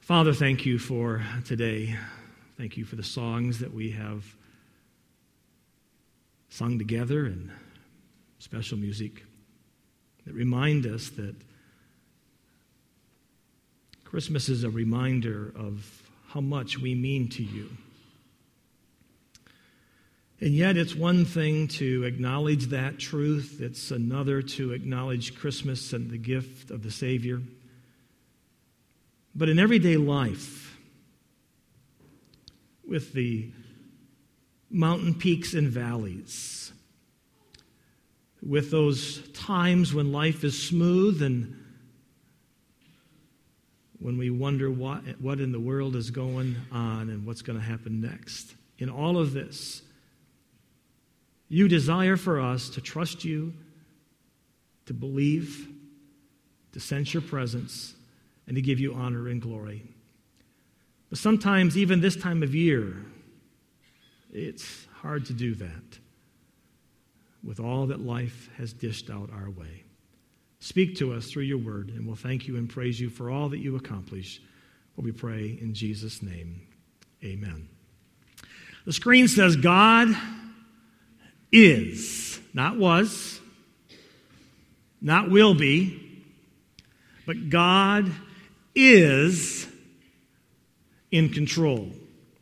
Father, thank you for today. Thank you for the songs that we have sung together and special music that remind us that Christmas is a reminder of how much we mean to you. And yet it's one thing to acknowledge that truth. It's another to acknowledge Christmas and the gift of the Savior. But in everyday life, with the mountain peaks and valleys, with those times when life is smooth and when we wonder what in the world is going on and what's going to happen next, in all of this, you desire for us to trust you, to believe, to sense your presence, and to give you honor and glory. But sometimes, even this time of year, it's hard to do that with all that life has dished out our way. Speak to us through your word, and we'll thank you and praise you for all that you accomplish. For we pray in Jesus' name, amen. The screen says God is, not was, not will be, but God is in control.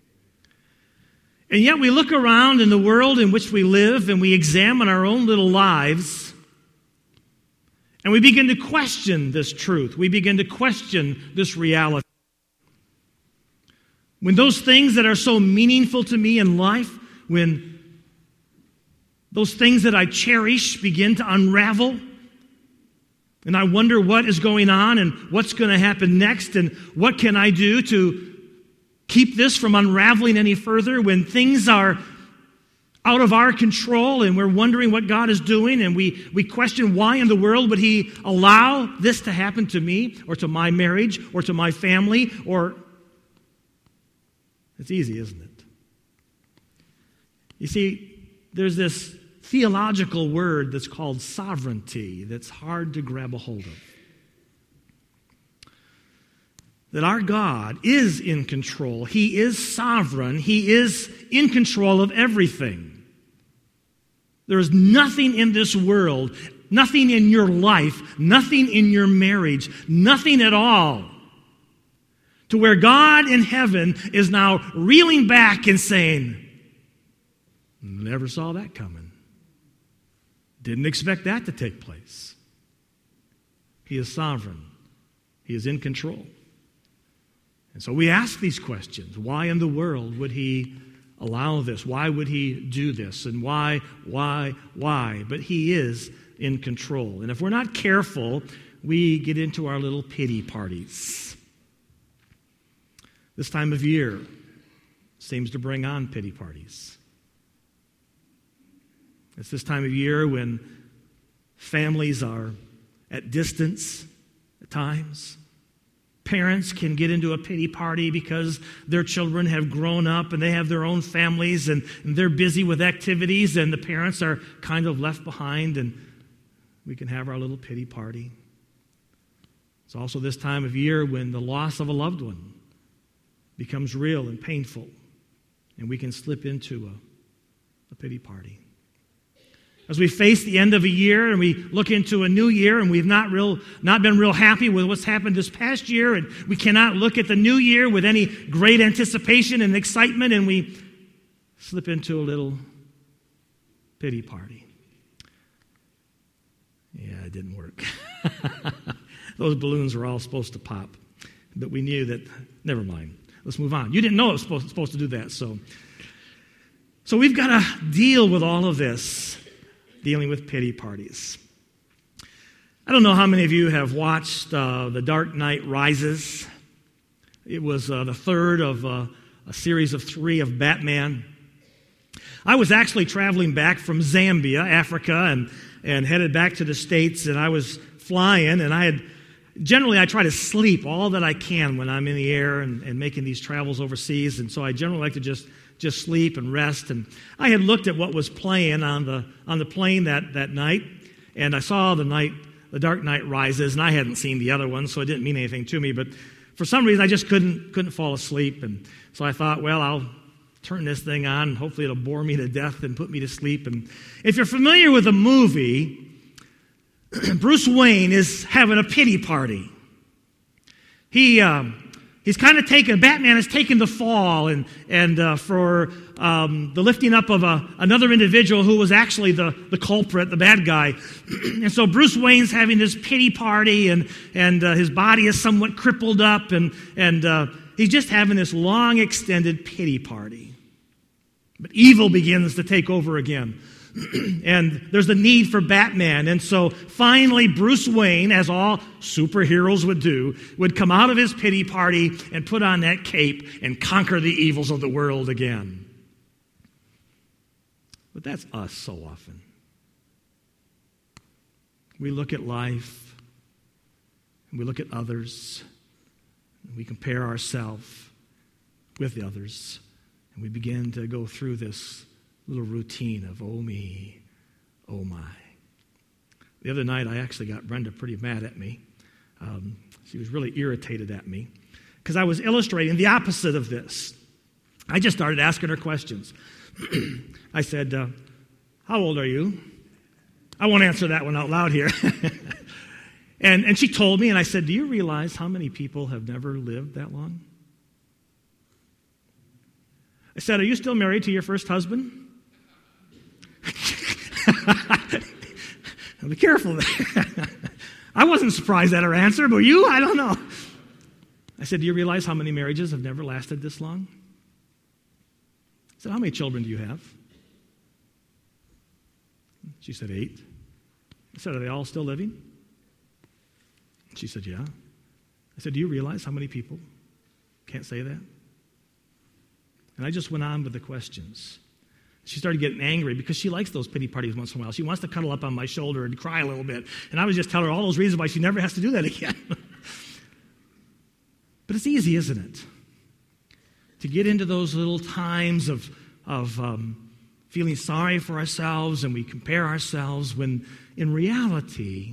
And yet we look around in the world in which we live and we examine our own little lives and we begin to question this truth. We begin to question this reality. When those things that are so meaningful to me in life, when those things that I cherish begin to unravel, and I wonder what is going on and what's going to happen next and what can I do to keep this from unraveling any further, when things are out of our control and we're wondering what God is doing and we question why in the world would He allow this to happen to me or to my marriage or to my family, or it's easy, isn't it? You see, there's this theological word that's called sovereignty that's hard to grab a hold of. That our God is in control. He is sovereign. He is in control of everything. There is nothing in this world, nothing in your life, nothing in your marriage, nothing at all, to where God in heaven is now reeling back and saying, never saw that coming. Didn't expect that to take place. He is sovereign. He is in control. And so we ask these questions. Why in the world would He allow this? Why would He do this? And why? But He is in control. And if we're not careful, we get into our little pity parties. This time of year seems to bring on pity parties. It's this time of year when families are at distance at times. Parents can get into a pity party because their children have grown up and they have their own families and they're busy with activities and the parents are kind of left behind, and we can have our little pity party. It's also this time of year when the loss of a loved one becomes real and painful, and we can slip into a pity party. As we face the end of a year and we look into a new year and we've not been real happy with what's happened this past year, and we cannot look at the new year with any great anticipation and excitement, and we slip into a little pity party. Yeah, it didn't work. Those balloons were all supposed to pop, but we knew that, never mind. Let's move on. You didn't know it was supposed to do that, so we've got to deal with all of this. Dealing with pity parties. I don't know how many of you have watched The Dark Knight Rises. It was the third of a series of 3 of Batman. I was actually traveling back from Zambia, Africa, and headed back to the States, and I was flying, and I try to sleep all that I can when I'm in the air and making these travels overseas, and so I generally like to just sleep and rest. And I had looked at what was playing on the plane that night, and I saw The Dark Knight Rises, and I hadn't seen the other one, so it didn't mean anything to me. But for some reason, I just couldn't fall asleep. And so I thought, well, I'll turn this thing on, and hopefully it'll bore me to death and put me to sleep. And if you're familiar with the movie, Bruce Wayne is having a pity party. Batman has taken the fall and for the lifting up of another individual who was actually the culprit, the bad guy. And so Bruce Wayne's having this pity party, and his body is somewhat crippled up, and he's just having this long, extended pity party. But evil begins to take over again. And there's the need for Batman. And so finally, Bruce Wayne, as all superheroes would do, would come out of his pity party and put on that cape and conquer the evils of the world again. But that's us so often. We look at life, and we look at others, and we compare ourselves with the others, and we begin to go through this little routine of, oh me, oh my. The other night, I actually got Brenda pretty mad at me. She was really irritated at me because I was illustrating the opposite of this. I just started asking her questions. I said, how old are you? I won't answer that one out loud here. and she told me, and I said, do you realize how many people have never lived that long? I said, are you still married to your first husband? Be careful. I wasn't surprised at her answer, but you? I don't know. I said, do you realize how many marriages have never lasted this long? I said, how many children do you have? She said, 8. I said, are they all still living? She said, yeah. I said, do you realize how many people can't say that? And I just went on with the questions. She started getting angry because she likes those pity parties once in a while. She wants to cuddle up on my shoulder and cry a little bit. And I was just telling her all those reasons why she never has to do that again. But it's easy, isn't it? To get into those little times of feeling sorry for ourselves, and we compare ourselves, when in reality,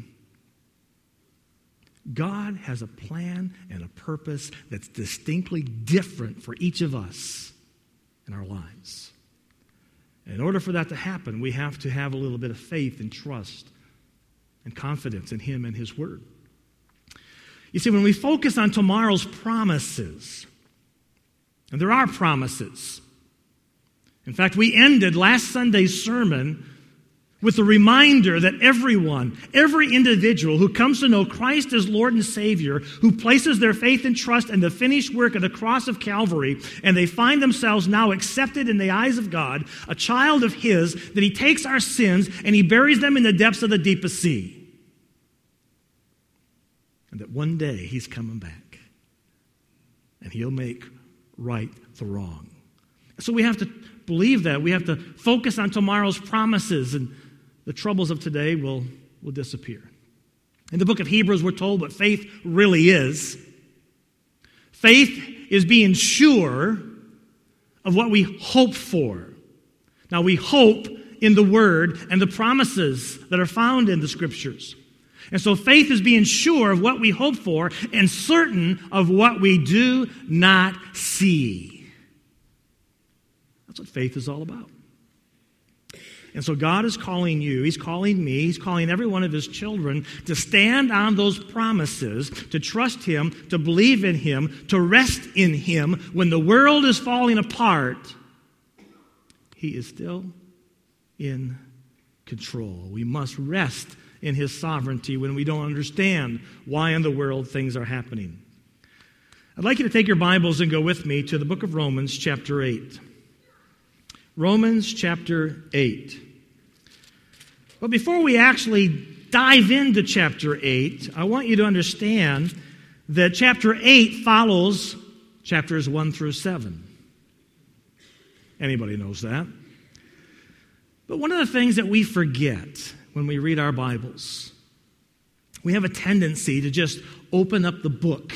God has a plan and a purpose that's distinctly different for each of us in our lives. In order for that to happen, we have to have a little bit of faith and trust and confidence in Him and His Word. You see, when we focus on tomorrow's promises, and there are promises. In fact, we ended last Sunday's sermon with a reminder that every individual who comes to know Christ as Lord and Savior, who places their faith and trust in the finished work of the cross of Calvary, and they find themselves now accepted in the eyes of God, a child of His, that He takes our sins and He buries them in the depths of the deepest sea. And that one day He's coming back, and He'll make right the wrong. So we have to believe that. We have to focus on tomorrow's promises, and the troubles of today will disappear. In the book of Hebrews, we're told what faith really is. Faith is being sure of what we hope for. Now, we hope in the Word and the promises that are found in the Scriptures. And so faith is being sure of what we hope for and certain of what we do not see. That's what faith is all about. And so God is calling you, He's calling me, He's calling every one of His children to stand on those promises, to trust Him, to believe in Him, to rest in Him. When the world is falling apart, He is still in control. We must rest in His sovereignty when we don't understand why in the world things are happening. I'd like you to take your Bibles and go with me to the book of Romans chapter 8. Romans chapter 8. But before we actually dive into chapter 8, I want you to understand that chapter 8 follows chapters 1 through 7. Anybody knows that? But one of the things that we forget when we read our Bibles, we have a tendency to just open up the book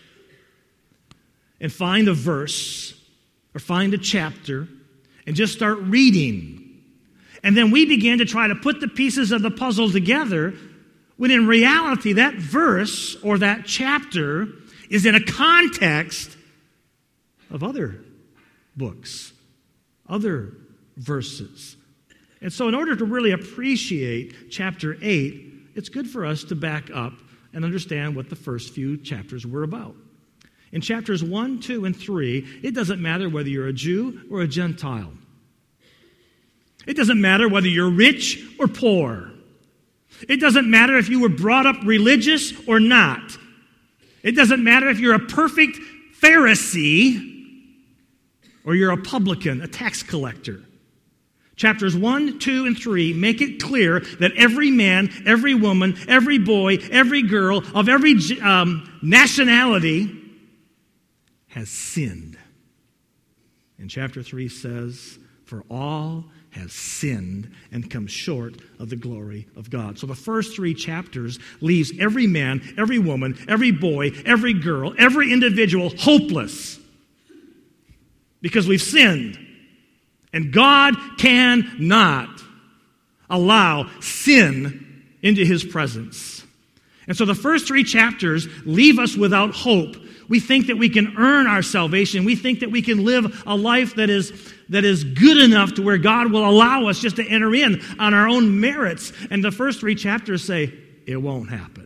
and find a verse or find a chapter and just start reading. And then we begin to try to put the pieces of the puzzle together, when in reality that verse or that chapter is in a context of other books, other verses. And so in order to really appreciate chapter 8, it's good for us to back up and understand what the first few chapters were about. In chapters 1, 2, and 3, it doesn't matter whether you're a Jew or a Gentile. It doesn't matter whether you're rich or poor. It doesn't matter if you were brought up religious or not. It doesn't matter if you're a perfect Pharisee or you're a publican, a tax collector. Chapters 1, 2, and 3 make it clear that every man, every woman, every boy, every girl of every nationality has sinned. And chapter 3 says, "For all have sinned and come short of the glory of God." So the first 3 chapters leaves every man, every woman, every boy, every girl, every individual hopeless because we've sinned. And God cannot allow sin into his presence. And so the first 3 chapters leave us without hope. We think that we can earn our salvation. We think that we can live a life that is good enough to where God will allow us just to enter in on our own merits. And the first 3 chapters say, it won't happen.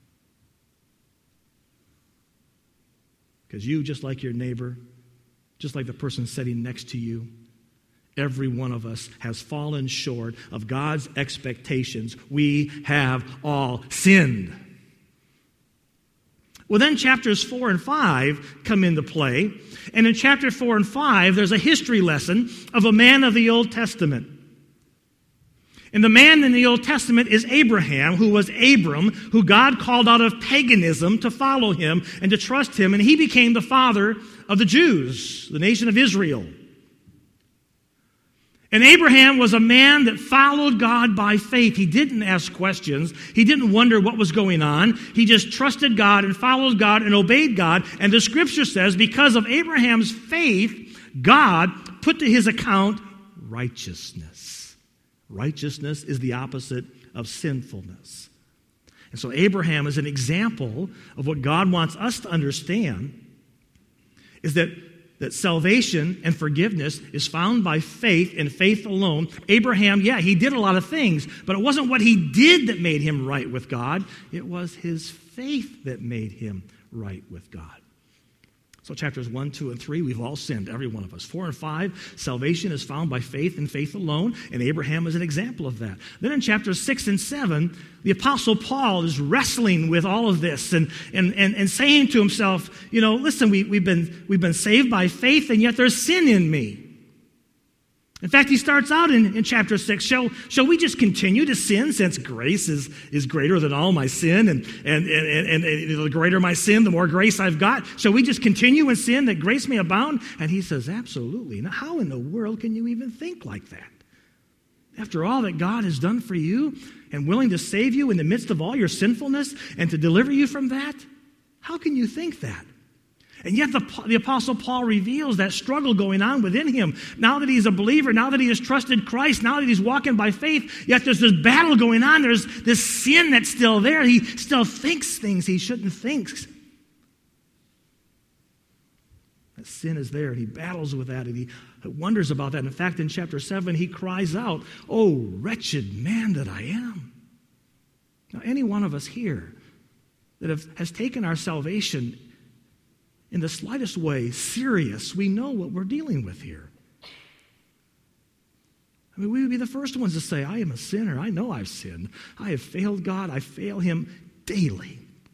Because you, just like your neighbor, just like the person sitting next to you, every one of us has fallen short of God's expectations. We have all sinned. Well, then chapters 4 and 5 come into play. And in chapter 4 and 5, there's a history lesson of a man of the Old Testament. And the man in the Old Testament is Abraham, who was Abram, who God called out of paganism to follow him and to trust him. And he became the father of the Jews, the nation of Israel. And Abraham was a man that followed God by faith. He didn't ask questions. He didn't wonder what was going on. He just trusted God and followed God and obeyed God. And the scripture says, because of Abraham's faith, God put to his account righteousness. Righteousness is the opposite of sinfulness. And so Abraham is an example of what God wants us to understand, is that salvation and forgiveness is found by faith and faith alone. Abraham, he did a lot of things, but it wasn't what he did that made him right with God. It was his faith that made him right with God. So chapters 1, 2, and 3, we've all sinned, every one of us. 4 and 5, salvation is found by faith and faith alone, and Abraham is an example of that. Then in chapters 6 and 7, the Apostle Paul is wrestling with all of this and saying to himself, listen, we've been saved by faith, and yet there's sin in me. In fact, he starts out in chapter 6, shall we just continue to sin since grace is greater than all my sin, and the greater my sin, the more grace I've got? Shall we just continue in sin that grace may abound? And he says, absolutely. Now, how in the world can you even think like that? After all that God has done for you and willing to save you in the midst of all your sinfulness and to deliver you from that, how can you think that? And yet the Apostle Paul reveals that struggle going on within him. Now that he's a believer, now that he has trusted Christ, now that he's walking by faith, yet there's this battle going on. There's this sin that's still there. He still thinks things he shouldn't think. That sin is there, and he battles with that, and he wonders about that. In fact, in chapter 7, he cries out, "Oh, wretched man that I am." Now, any one of us here that has taken our salvation in the slightest way serious, we know what we're dealing with here. I mean, we would be the first ones to say, I am a sinner. I know I've sinned. I have failed God. I fail him daily.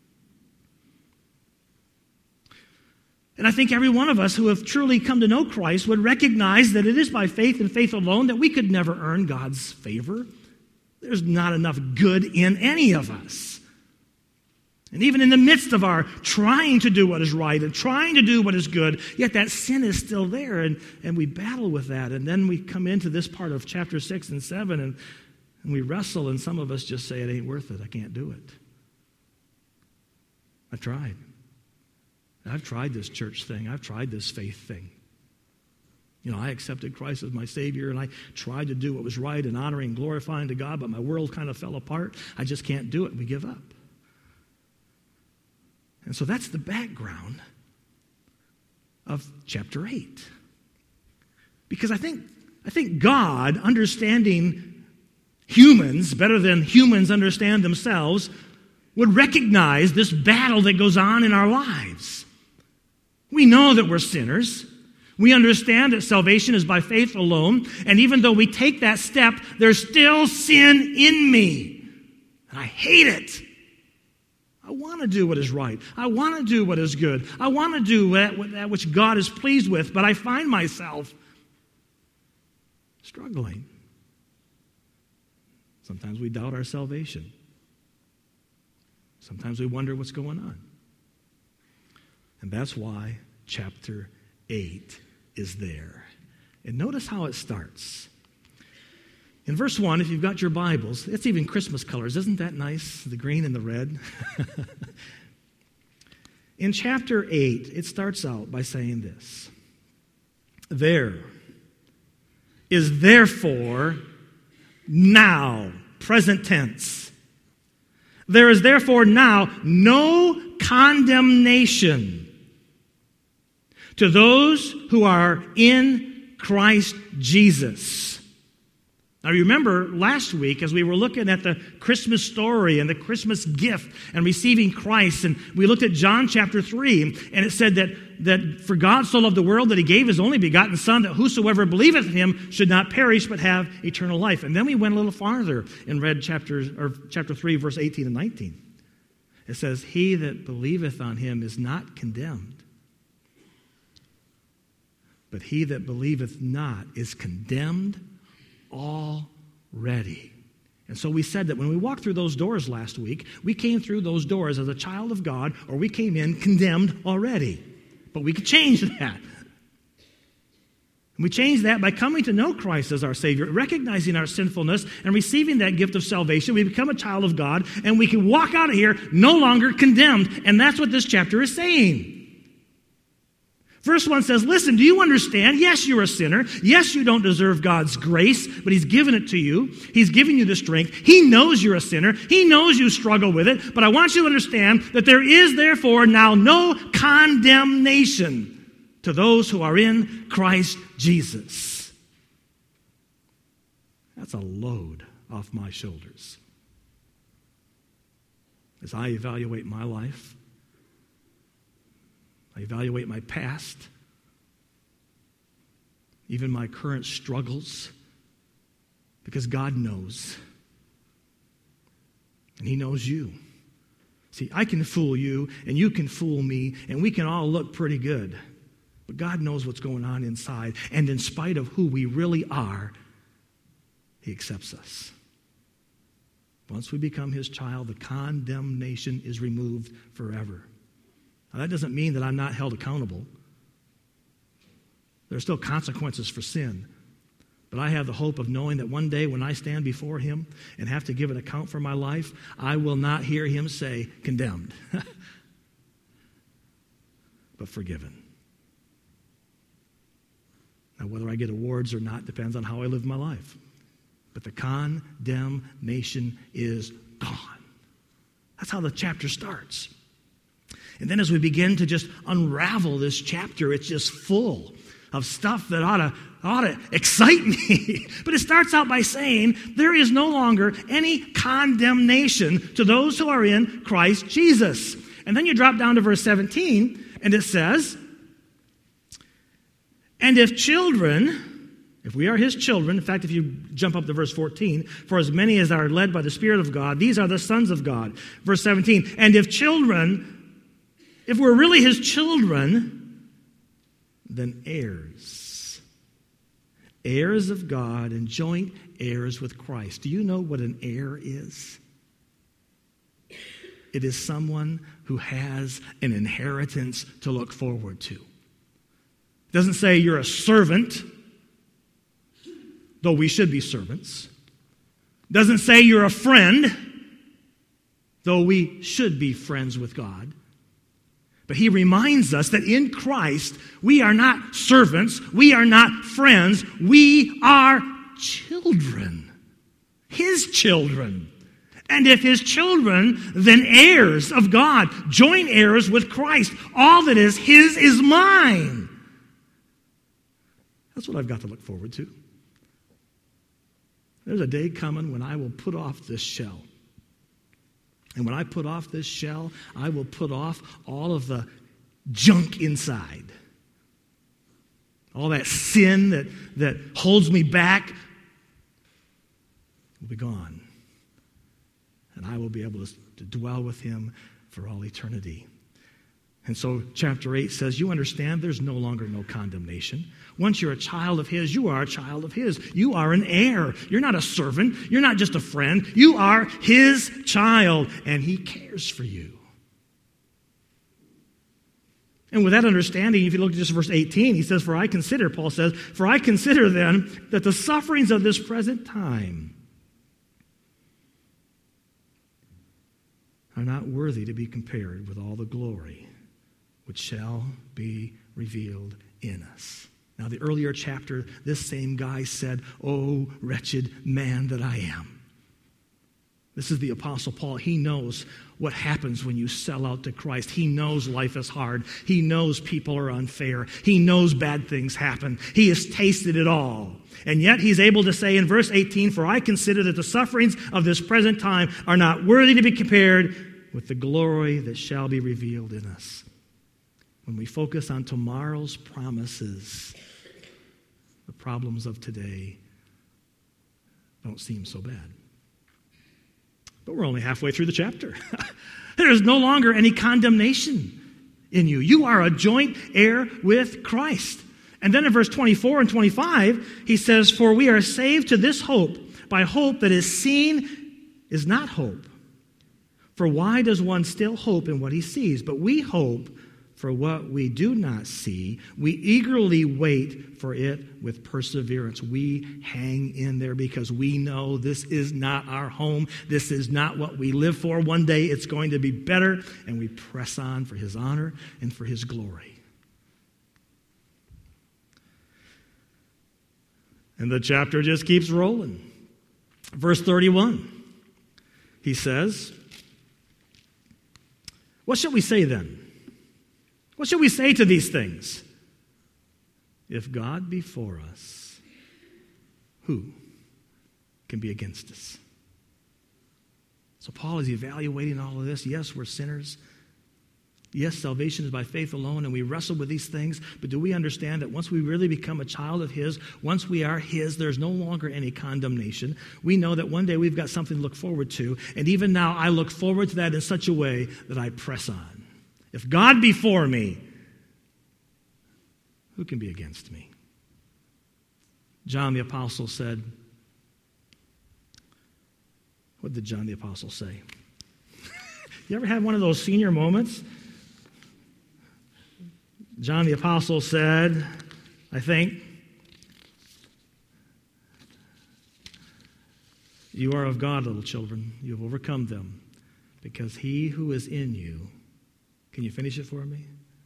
And I think every one of us who have truly come to know Christ would recognize that it is by faith and faith alone that we could never earn God's favor. There's not enough good in any of us. And even in the midst of our trying to do what is right and trying to do what is good, yet that sin is still there, and we battle with that. And then we come into this part of chapter 6 and 7, and we wrestle, and some of us just say, it ain't worth it. I can't do it. I've tried. I've tried this church thing. I've tried this faith thing. I accepted Christ as my Savior, and I tried to do what was right and honoring and glorifying to God, but my world kind of fell apart. I just can't do it. We give up. And so that's the background of chapter 8. Because I think God, understanding humans better than humans understand themselves, would recognize this battle that goes on in our lives. We know that we're sinners. We understand that salvation is by faith alone. And even though we take that step, there's still sin in me. And I hate it. I want to do what is right. I want to do what is good. I want to do that which God is pleased with. But I find myself struggling. Sometimes we doubt our salvation. Sometimes we wonder what's going on. And that's why chapter 8 is there. And notice how it starts. In verse 1, if you've got your Bibles, it's even Christmas colors. Isn't that nice? The green and the red. In chapter 8, it starts out by saying this. There is therefore now, present tense. There is therefore now no condemnation to those who are in Christ Jesus. Now, you remember last week as we were looking at the Christmas story and the Christmas gift and receiving Christ, and we looked at John chapter 3, and it said that for God so loved the world that he gave his only begotten Son, that whosoever believeth in him should not perish but have eternal life. And then we went a little farther and read chapter 3, verse 18 and 19. It says, he that believeth on him is not condemned, but he that believeth not is condemned already. And so we said that when we walked through those doors last week, we came through those doors as a child of God, or we came in condemned already. But we could change that. And we change that by coming to know Christ as our Savior, recognizing our sinfulness, and receiving that gift of salvation. We become a child of God, and we can walk out of here no longer condemned. And that's what this chapter is saying. Verse 1 says, listen, do you understand? Yes, you're a sinner. Yes, you don't deserve God's grace, but he's given it to you. He's given you the strength. He knows you're a sinner. He knows you struggle with it. But I want you to understand that there is therefore now no condemnation to those who are in Christ Jesus. That's a load off my shoulders. As I evaluate my life, I evaluate my past, even my current struggles, because God knows. And he knows you. See, I can fool you, and you can fool me, and we can all look pretty good. But God knows what's going on inside, and in spite of who we really are, he accepts us. Once we become his child, the condemnation is removed forever. Now, that doesn't mean that I'm not held accountable. There are still consequences for sin. But I have the hope of knowing that one day when I stand before him and have to give an account for my life, I will not hear him say, condemned, but forgiven. Now, whether I get awards or not depends on how I live my life. But the condemnation is gone. That's how the chapter starts. And then as we begin to just unravel this chapter, it's just full of stuff that ought to excite me. But it starts out by saying there is no longer any condemnation to those who are in Christ Jesus. And then you drop down to verse 17, and it says, and if we are his children, in fact, if you jump up to verse 14, for as many as are led by the Spirit of God, these are the sons of God. Verse 17, and if we're really his children, then heirs. Heirs of God and joint heirs with Christ. Do you know what an heir is? It is someone who has an inheritance to look forward to. It doesn't say you're a servant, though we should be servants. It doesn't say you're a friend, though we should be friends with God. But he reminds us that in Christ, we are not servants, we are not friends, we are children, his children. And if his children, then heirs of God, joint heirs with Christ. All that is his is mine. That's what I've got to look forward to. There's a day coming when I will put off this shell. And when I put off this shell, I will put off all of the junk inside. All that sin that holds me back will be gone. And I will be able to dwell with him for all eternity. And so chapter 8 says, you understand there's no longer no condemnation. Once you're a child of his, you are a child of his. You are an heir. You're not a servant. You're not just a friend. You are his child, and he cares for you. And with that understanding, if you look at just verse 18, he says, Paul says, for I consider then that the sufferings of this present time are not worthy to be compared with all the glory which shall be revealed in us. Now, the earlier chapter, this same guy said, "Oh, wretched man that I am." This is the Apostle Paul. He knows what happens when you sell out to Christ. He knows life is hard. He knows people are unfair. He knows bad things happen. He has tasted it all. And yet he's able to say in verse 18, for I consider that the sufferings of this present time are not worthy to be compared with the glory that shall be revealed in us. When we focus on tomorrow's promises, the problems of today don't seem so bad. But we're only halfway through the chapter. There is no longer any condemnation in you. You are a joint heir with Christ. And then in verse 24 and 25, he says, for we are saved to this hope. By hope that is seen is not hope. For why does one still hope in what he sees? But we hope for what we do not see. We eagerly wait for it with perseverance. We hang in there because we know this is not our home. This is not what we live for. One day it's going to be better, and we press on for his honor and for his glory. And the chapter just keeps rolling. Verse 31, he says, what shall we say then? What shall we say to these things? If God be for us, who can be against us? So Paul is evaluating all of this. Yes, we're sinners. Yes, salvation is by faith alone, and we wrestle with these things. But do we understand that once we really become a child of his, once we are his, there's no longer any condemnation. We know that one day we've got something to look forward to. And even now, I look forward to that in such a way that I press on. If God be for me, who can be against me? John the Apostle said, what did John the Apostle say? You ever had one of those senior moments? John the Apostle said, I think, you are of God, little children. You have overcome them, because he who is in you, can you finish it for me?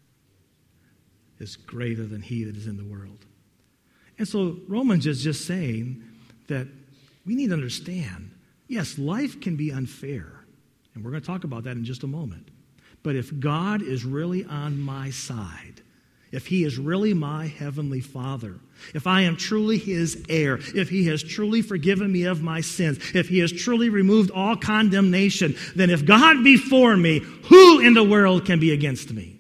Is greater than he that is in the world. And so Romans is just saying that we need to understand, yes, life can be unfair. And we're going to talk about that in just a moment. But if God is really on my side, if he is really my heavenly Father, if I am truly his heir, if he has truly forgiven me of my sins, if he has truly removed all condemnation, then if God be for me, who in the world can be against me?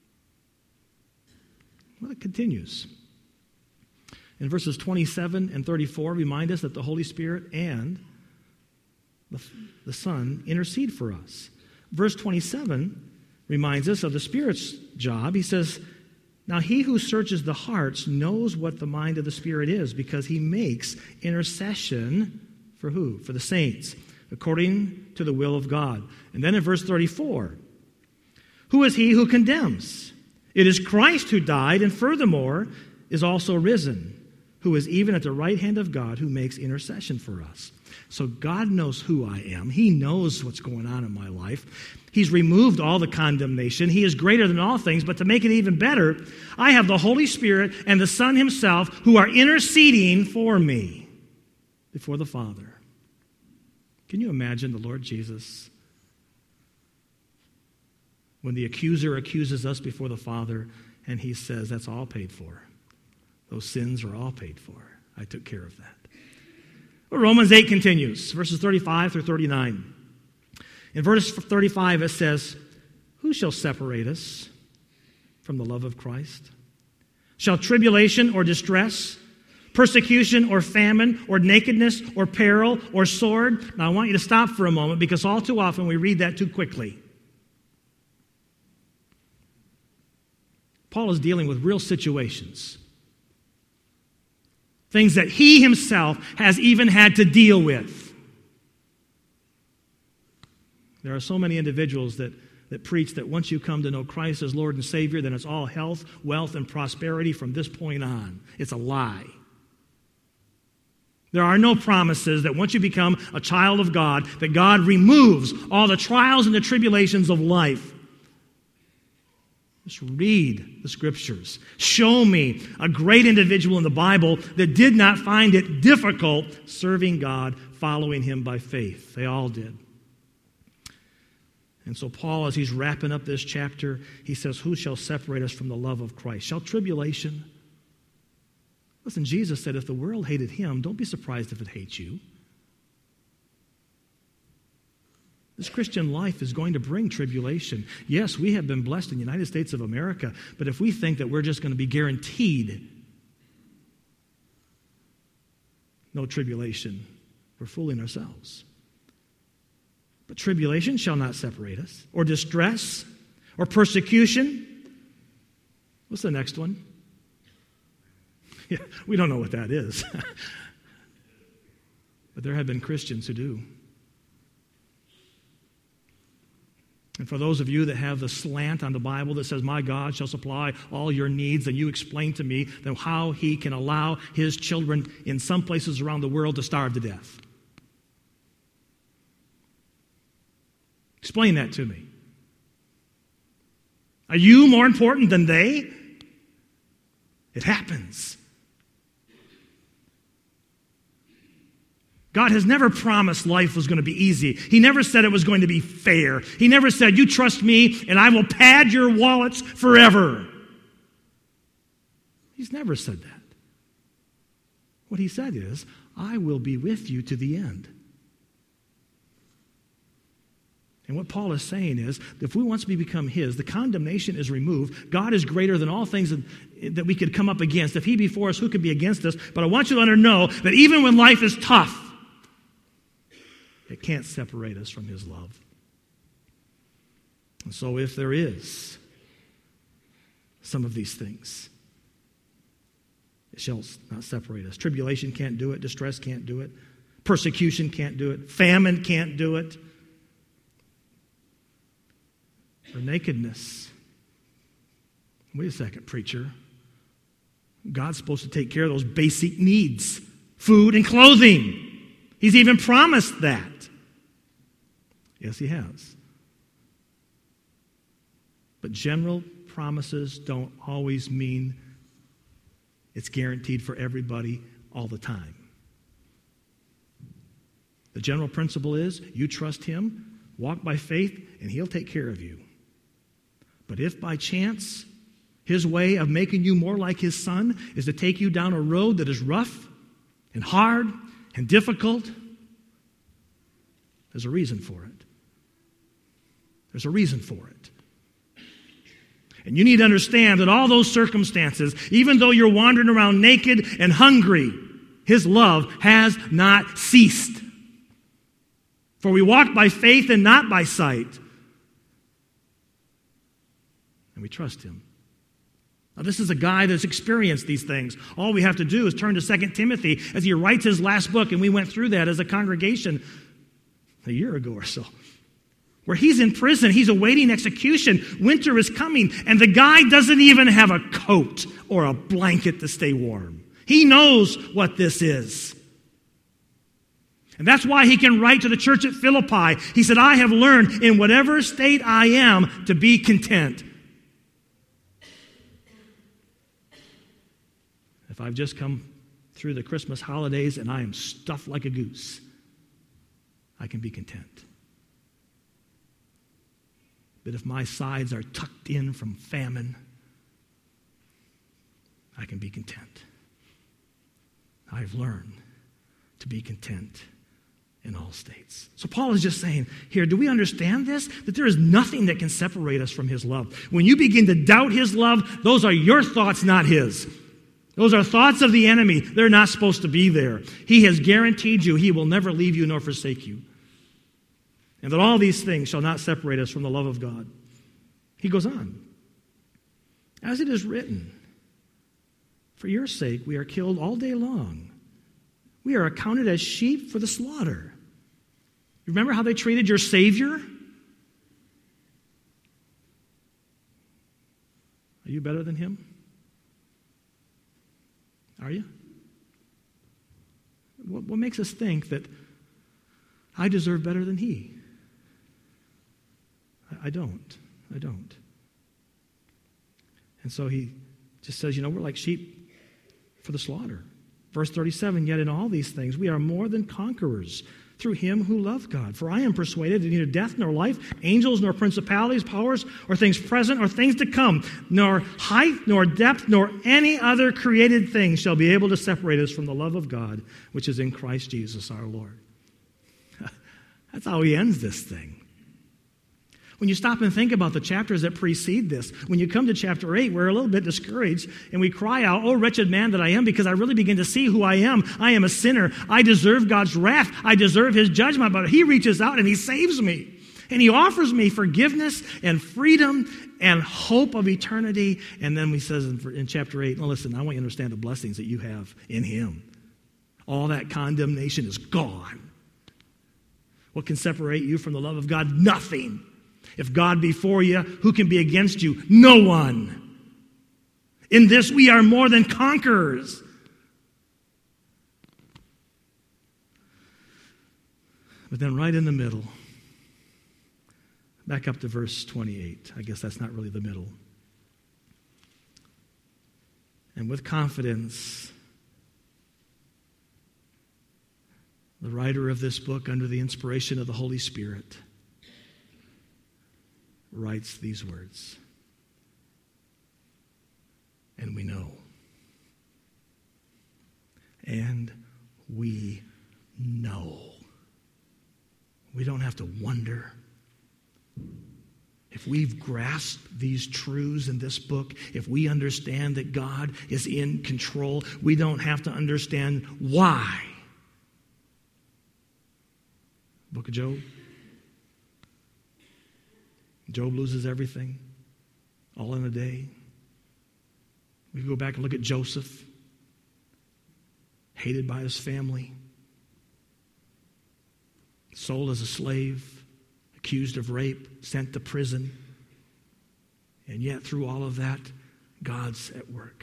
Well, it continues. In verses 27 and 34 remind us that the Holy Spirit and the Son intercede for us. Verse 27 reminds us of the Spirit's job. He says, now he who searches the hearts knows what the mind of the Spirit is, because he makes intercession for who? For the saints, according to the will of God. And then in verse 34, who is he who condemns? It is Christ who died, and furthermore is also risen, who is even at the right hand of God, who makes intercession for us. So God knows who I am. He knows what's going on in my life. He's removed all the condemnation. He is greater than all things. But to make it even better, I have the Holy Spirit and the Son himself who are interceding for me before the Father. Can you imagine the Lord Jesus when the accuser accuses us before the Father and he says, that's all paid for. Those sins are all paid for. I took care of that. Well, Romans 8 continues, verses 35 through 39. In verse 35 it says, who shall separate us from the love of Christ? Shall tribulation or distress, persecution or famine or nakedness or peril or sword? Now I want you to stop for a moment because all too often we read that too quickly. Paul is dealing with real situations. Things that he himself has even had to deal with. There are so many individuals that preach that once you come to know Christ as Lord and Savior, then it's all health, wealth, and prosperity from this point on. It's a lie. There are no promises that once you become a child of God, that God removes all the trials and the tribulations of life. Just read the Scriptures. Show me a great individual in the Bible that did not find it difficult serving God, following Him by faith. They all did. And so Paul, as he's wrapping up this chapter, he says, who shall separate us from the love of Christ? Shall tribulation? Listen, Jesus said, if the world hated Him, don't be surprised if it hates you. This Christian life is going to bring tribulation. Yes, we have been blessed in the United States of America, but if we think that we're just going to be guaranteed no tribulation, we're fooling ourselves. But tribulation shall not separate us, or distress, or persecution. What's the next one? Yeah, we don't know what that is. But there have been Christians who do. And for those of you that have the slant on the Bible that says, my God shall supply all your needs, and you explain to me then how He can allow His children in some places around the world to starve to death. Explain that to me. Are you more important than they? It happens. God has never promised life was going to be easy. He never said it was going to be fair. He never said, you trust me and I will pad your wallets forever. He's never said that. What He said is, I will be with you to the end. And what Paul is saying is, if we once become His, the condemnation is removed. God is greater than all things that we could come up against. If He be for us, who could be against us? But I want you to let her know that even when life is tough, it can't separate us from His love. And so if there is some of these things, it shall not separate us. Tribulation can't do it. Distress can't do it. Persecution can't do it. Famine can't do it. Or nakedness. Wait a second, preacher. God's supposed to take care of those basic needs. Food and clothing. He's even promised that. Yes, He has. But general promises don't always mean it's guaranteed for everybody all the time. The general principle is you trust Him, walk by faith, and He'll take care of you. But if by chance His way of making you more like His Son is to take you down a road that is rough and hard and difficult, there's a reason for it. There's a reason for it. And you need to understand that all those circumstances, even though you're wandering around naked and hungry, His love has not ceased. For we walk by faith and not by sight. And we trust Him. Now, this is a guy that's experienced these things. All we have to do is turn to 2 Timothy as he writes his last book, and we went through that as a congregation a year ago or so, where he's in prison, he's awaiting execution, winter is coming, and the guy doesn't even have a coat or a blanket to stay warm. He knows what this is. And that's why he can write to the church at Philippi. He said, I have learned in whatever state I am to be content. If I've just come through the Christmas holidays and I am stuffed like a goose, I can be content. But if my sides are tucked in from famine, I can be content. I've learned to be content in all states. So Paul is just saying here, do we understand this? That there is nothing that can separate us from his love. When you begin to doubt his love, those are your thoughts, not his. Those are thoughts of the enemy. They're not supposed to be there. He has guaranteed you he will never leave you nor forsake you. And that all these things shall not separate us from the love of God. He goes on. As it is written, for your sake we are killed all day long. We are accounted as sheep for the slaughter. Remember how they treated your Savior? Are you better than him? Are you? What makes us think that I deserve better than he? I don't. And so he just says, we're like sheep for the slaughter. Verse 37, yet in all these things we are more than conquerors through him who loved God. For I am persuaded that neither death nor life, angels nor principalities, powers, or things present or things to come, nor height nor depth nor any other created thing shall be able to separate us from the love of God, which is in Christ Jesus our Lord. That's how he ends this thing. When you stop and think about the chapters that precede this, when you come to chapter 8, we're a little bit discouraged and we cry out, oh, wretched man that I am, because I really begin to see who I am. I am a sinner. I deserve God's wrath. I deserve his judgment, but he reaches out and he saves me. And he offers me forgiveness and freedom and hope of eternity. And then he says in chapter 8, well, listen, I want you to understand the blessings that you have in him. All that condemnation is gone. What can separate you from the love of God? Nothing. If God be for you, who can be against you? No one. In this we are more than conquerors. But then right in the middle, back up to verse 28. I guess that's not really the middle. And with confidence, the writer of this book, under the inspiration of the Holy Spirit, writes these words. And we know. And we know. We don't have to wonder. If we've grasped these truths in this book, if we understand that God is in control, we don't have to understand why. Book of Job. Job loses everything, all in a day. We can go back and look at Joseph, hated by his family, sold as a slave, accused of rape, sent to prison. And yet through all of that, God's at work.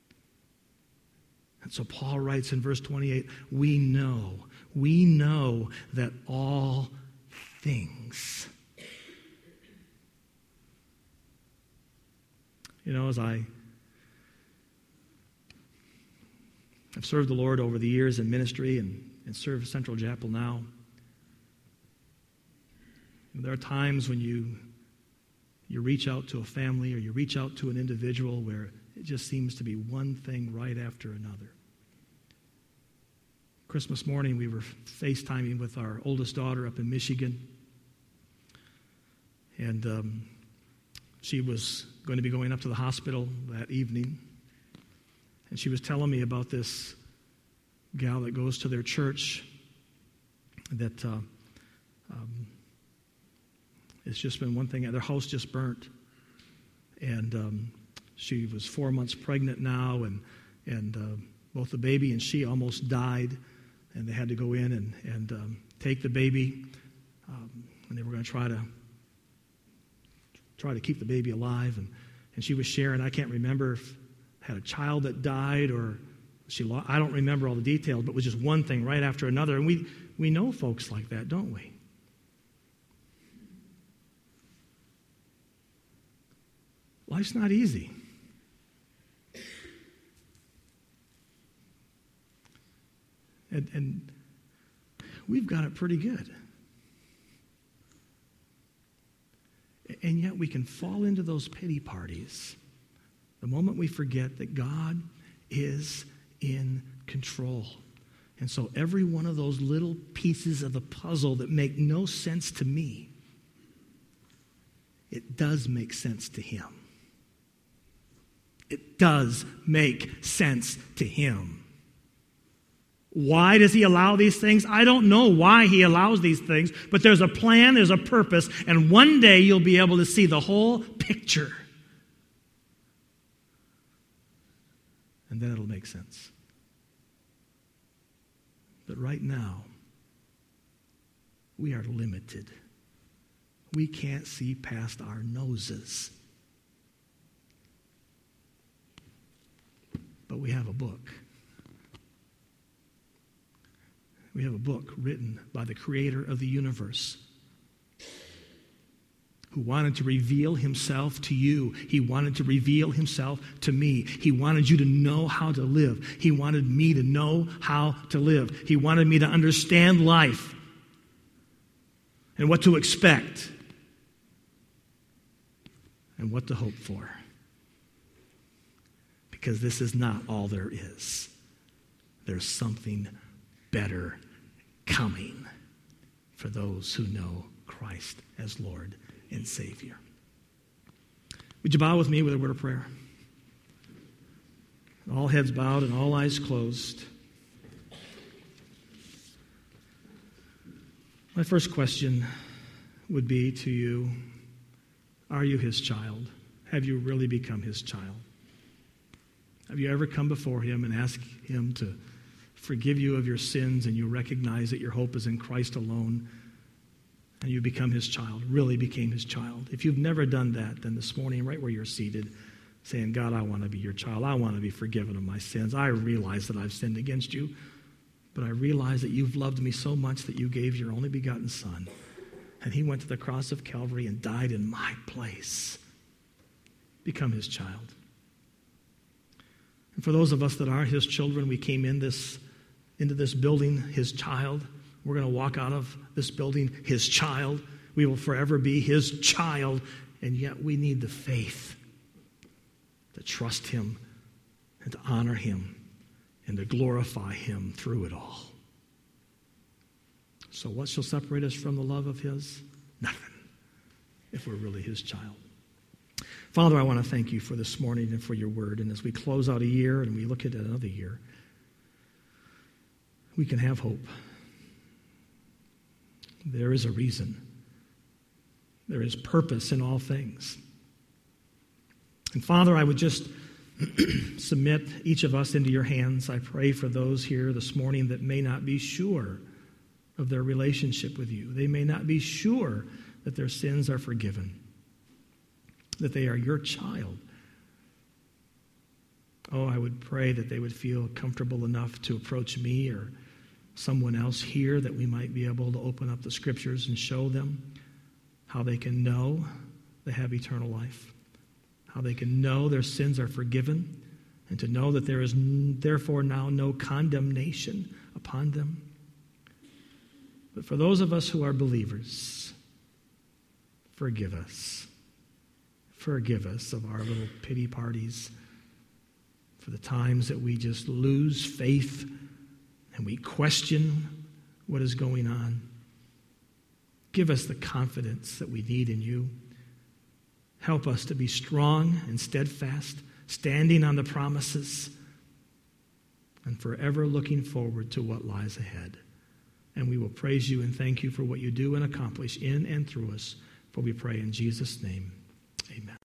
And so Paul writes in verse 28, we know that all things. As I've served the Lord over the years in ministry and serve Central Chapel now, there are times when you reach out to a family or you reach out to an individual where it just seems to be one thing right after another. Christmas morning, we were FaceTiming with our oldest daughter up in Michigan. And she was going to be going up to the hospital that evening. And she was telling me about this gal that goes to their church that it's just been one thing. Their house just burnt. And she was 4 months pregnant now, and both the baby and she almost died. And they had to go in and take the baby. And they were going to try to keep the baby alive. And she was sharing, I can't remember if had a child that died or I don't remember all the details, but it was just one thing right after another. And we know folks like that, don't we? Life's not easy. And we've got it pretty good. we can fall into those pity parties the moment we forget that God is in control. And so every one of those little pieces of the puzzle that make no sense to me, it does make sense to him. It does make sense to him. Why does he allow these things? I don't know why he allows these things, but there's a plan, there's a purpose, and one day you'll be able to see the whole picture. And then it'll make sense. But right now, we are limited. We can't see past our noses. But we have a book. We have a book written by the creator of the universe who wanted to reveal himself to you. He wanted to reveal himself to me. He wanted you to know how to live. He wanted me to know how to live. He wanted me to understand life and what to expect and what to hope for. Because this is not all there is. There's something better coming for those who know Christ as Lord and Savior. Would you bow with me with a word of prayer? All heads bowed and all eyes closed. My first question would be to you, are you his child? Have you really become his child? Have you ever come before him and asked him to forgive you of your sins, and you recognize that your hope is in Christ alone, and you become his child, really became his child? If you've never done that, then this morning, right where you're seated, saying, God, I want to be your child. I want to be forgiven of my sins. I realize that I've sinned against you, but I realize that you've loved me so much that you gave your only begotten Son, and he went to the cross of Calvary and died in my place. Become his child. And for those of us that are his children, we came into this building his child. We're going to walk out of this building his child. We will forever be his child, and yet we need the faith to trust him and to honor him and to glorify him through it all. So what shall separate us from the love of his? Nothing, if we're really his child. Father, I want to thank you for this morning and for your word. And as we close out a year and we look at another year, we can have hope. There is a reason. There is purpose in all things. And Father, I would just submit each of us into your hands. I pray for those here this morning that may not be sure of their relationship with you. They may not be sure that their sins are forgiven, that they are your child. Oh, I would pray that they would feel comfortable enough to approach me or someone else here, that we might be able to open up the scriptures and show them how they can know they have eternal life, how they can know their sins are forgiven, and to know that there is therefore now no condemnation upon them. But for those of us who are believers, forgive us. Forgive us of our little pity parties, for the times that we just lose faith and we question what is going on. Give us the confidence that we need in you. Help us to be strong and steadfast, standing on the promises, and forever looking forward to what lies ahead. And we will praise you and thank you for what you do and accomplish in and through us. For we pray in Jesus' name. Amen.